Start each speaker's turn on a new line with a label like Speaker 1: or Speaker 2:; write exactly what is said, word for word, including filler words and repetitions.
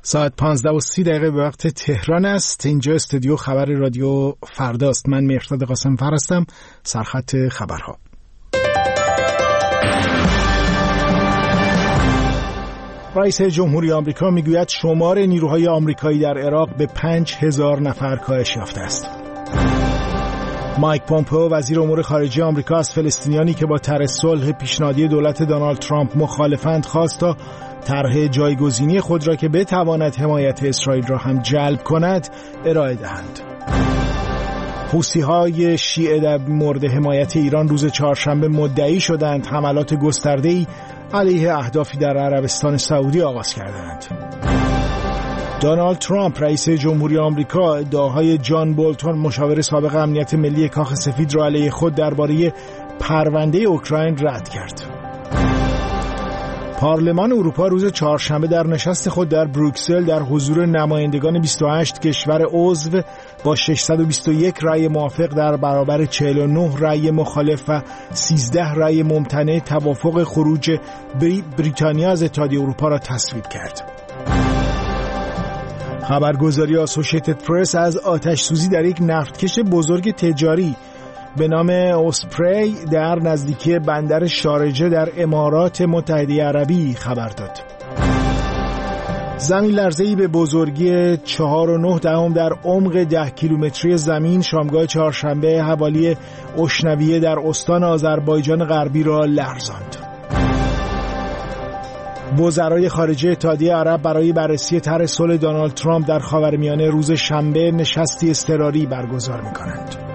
Speaker 1: ساعت پانزده و سی دقیقه به وقت تهران است. اینجا استودیو خبر رادیو فرداست. من مهرداد قاسم‌فر هستم. سرخط خبرها. رئیس جمهوری آمریکا میگوید شمار نیروهای آمریکایی در عراق به پنج هزار نفر کاهش یافته است. مایک پومپئو وزیر امور خارجه آمریکا از فلسطینیانی که با طرح صلح پیشنهادی دولت دونالد ترامپ مخالفند خواست تا طرح جایگزینی خود را که بتواند حمایت اسرائیل را هم جلب کند ارائه دهند. حوثی‌های شیعه در مورد حمایت ایران روز چهارشنبه مدعی شدند حملات گسترده‌ای علیه اهدافی در عربستان سعودی آغاز کردند. دونالد ترامپ رئیس جمهوری آمریکا ادعاهای جان بولتون مشاور سابق امنیت ملی کاخ سفید را علیه خود درباره پرونده اوکراین رد کرد. پارلمان اروپا روز چهارشنبه در نشست خود در بروکسل در حضور نمایندگان بیست و هشت کشور عضو با ششصد و بیست و یک رأی موافق در برابر چهل و نه رأی مخالف و سیزده رأی ممتنع توافق خروج بری... بریتانیا از اتحادیه اروپا را تصویب کرد. خبرگزاری آسوشیتد پرس از آتش سوزی در یک نفتکش بزرگ تجاری به نام اوسپری در نزدیکی بندر شارجه در امارات متحده عربی خبر داد. زمین لرزه‌ای به بزرگی چهار و نه دهم در عمق ده کیلومتری زمین شامگاه چهارشنبه حوالی اشنویه در استان آذربایجان غربی را لرزاند. وزرای خارجه اتحادیه عرب برای بررسی طرح صلح دونالد ترامپ در خاورمیانه روز شنبه نشستی اضطراری برگزار می‌کنند.